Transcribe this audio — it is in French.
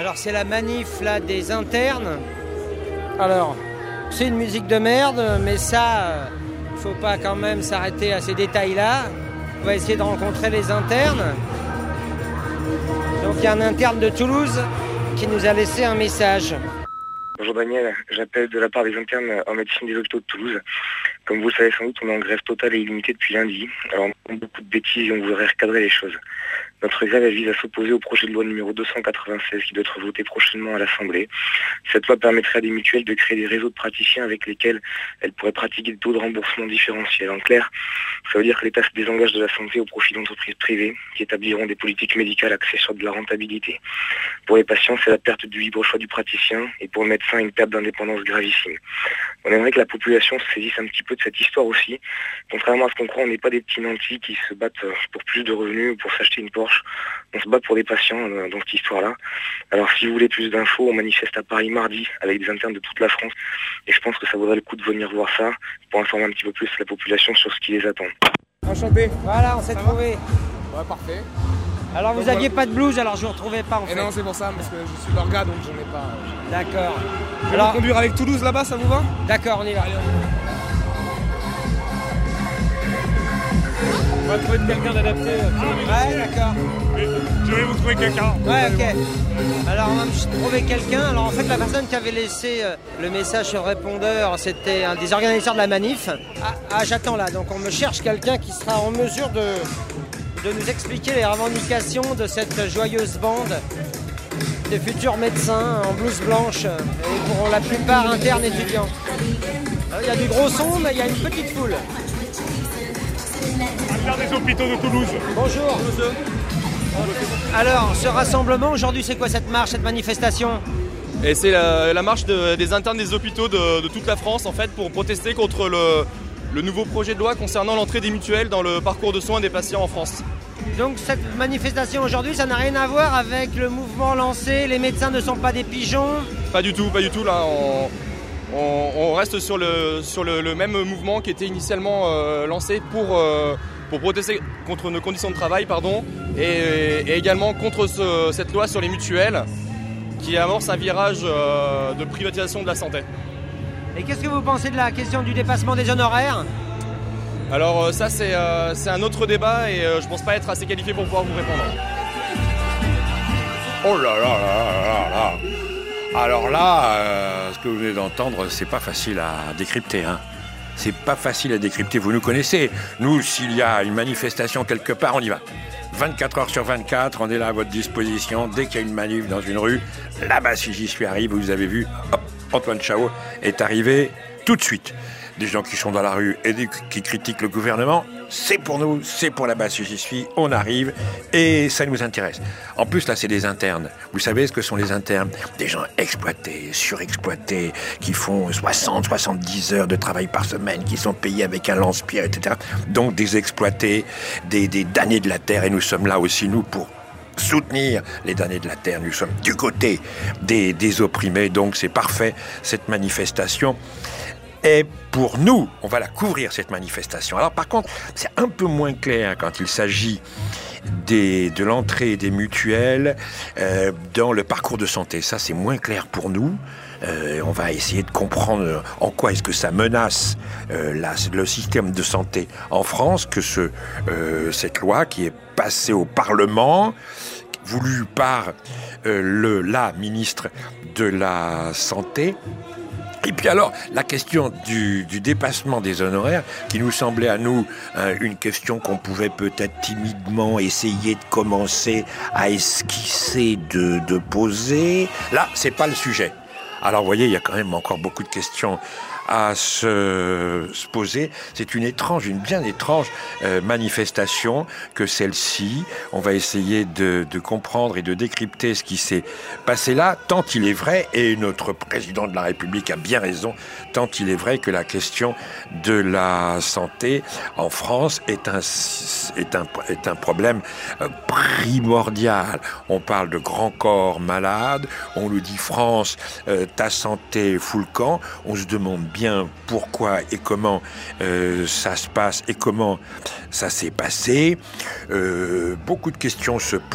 Alors c'est la manif là des internes. Alors c'est une musique de merde, mais ça, faut pas quand même s'arrêter à ces détails-là. On va essayer de rencontrer les internes. Donc il y a un interne de Toulouse qui nous a laissé un message. Bonjour Daniel, j'appelle de la part des internes en médecine des hôpitaux de Toulouse. Comme vous le savez sans doute, on est en grève totale et illimitée depuis lundi. Alors on a beaucoup de bêtises et on voudrait recadrer les choses. Notre grève vise à s'opposer au projet de loi numéro 296 qui doit être voté prochainement à l'Assemblée. Cette loi permettrait à des mutuelles de créer des réseaux de praticiens avec lesquels elles pourraient pratiquer des taux de remboursement différentiels. En clair, ça veut dire que l'État se désengage de la santé au profit d'entreprises privées qui établiront des politiques médicales axées sur de la rentabilité. Pour les patients, c'est la perte du libre choix du praticien et pour le médecin, une perte d'indépendance gravissime. On aimerait que la population se saisisse un petit peu de cette histoire aussi. Contrairement à ce qu'on croit, on n'est pas des petits nantis qui se battent pour plus de revenus ou pour s'acheter une Porsche. On se bat pour des patients dans cette histoire-là. Alors si vous voulez plus d'infos, on manifeste à Paris mardi avec des internes de toute la France. Et je pense que ça vaudrait le coup de venir voir ça pour informer un petit peu plus la population sur ce qui les attend. Enchanté. Voilà, on s'est trouvé. Ouais, parfait. Alors vous aviez pas de blouse, alors je vous retrouvais pas en fait. Et non, c'est pour ça, parce que je suis l'orga, donc j'en ai pas. D'accord. Je vais vous conduire avec Toulouse là-bas, ça vous va? D'accord, on y va. Allez, on va trouver quelqu'un d'adapté. Ouais, d'accord. Je vais vous trouver quelqu'un. Ouais, ok. Alors on va me trouver quelqu'un. Alors en fait la personne qui avait laissé le message sur le répondeur, c'était un des organisateurs de la manif. Ah, j'attends là, donc on me cherche quelqu'un qui sera en mesure de nous expliquer les revendications de cette joyeuse bande de futurs médecins en blouse blanche et pour la plupart internes étudiants. Il y a du gros son, mais il y a une petite foule. Interne des hôpitaux de Toulouse. Bonjour. Alors, ce rassemblement, aujourd'hui, c'est quoi cette marche, cette manifestation? Et c'est la marche des internes des hôpitaux de toute la France, en fait, pour protester contre le nouveau projet de loi concernant l'entrée des mutuelles dans le parcours de soins des patients en France. Donc cette manifestation aujourd'hui, ça n'a rien à voir avec le mouvement lancé, les médecins ne sont pas des pigeons? Pas du tout, là, on reste sur le même mouvement qui était initialement lancé pour protester contre nos conditions de travail, et également contre cette loi sur les mutuelles qui amorce un virage de privatisation de la santé. Et qu'est-ce que vous pensez de la question du dépassement des honoraires? Alors ça c'est un autre débat et je pense pas être assez qualifié pour pouvoir vous répondre. Oh là là là là là. Alors là, ce que vous venez d'entendre, c'est pas facile à décrypter, hein. C'est pas facile à décrypter, vous nous connaissez. Nous, s'il y a une manifestation quelque part, on y va. 24 heures sur 24, on est là à votre disposition. Dès qu'il y a une manif dans une rue, là-bas, si j'y suis arrivé, vous avez vu, hop, Antoine Chao est arrivé tout de suite. Des gens qui sont dans la rue et qui critiquent le gouvernement, c'est pour nous, c'est pour là-bas si j'y suis, on arrive et ça nous intéresse. En plus, là, c'est des internes. Vous savez ce que sont les internes? Des gens exploités, surexploités, qui font 60, 70 heures de travail par semaine, qui sont payés avec un lance-pierre, etc. Donc des exploités, des damnés de la terre, et nous sommes là aussi, nous, pour soutenir les damnés de la terre. Nous sommes du côté des opprimés, donc c'est parfait, cette manifestation. Et pour nous, on va la couvrir, cette manifestation. Alors par contre, c'est un peu moins clair quand il s'agit de l'entrée des mutuelles dans le parcours de santé. Ça, c'est moins clair pour nous. On va essayer de comprendre en quoi est-ce que ça menace le système de santé en France, que cette loi qui est passée au Parlement, voulue par la ministre de la Santé. Et puis alors, la question du dépassement des honoraires, qui nous semblait à nous une question qu'on pouvait peut-être timidement essayer de commencer à esquisser de poser, là, c'est pas le sujet. Alors, vous voyez, il y a quand même encore beaucoup de questions à se poser. C'est une bien étrange manifestation que celle-ci. On va essayer de comprendre et de décrypter ce qui s'est passé là, tant il est vrai, et notre président de la République a bien raison, tant il est vrai que la question de la santé en France est un problème primordial. On parle de grands corps malades, on nous dit France, ta santé fout le camp, on se demande bien pourquoi et comment ça se passe et comment ça s'est passé. Beaucoup de questions se posent.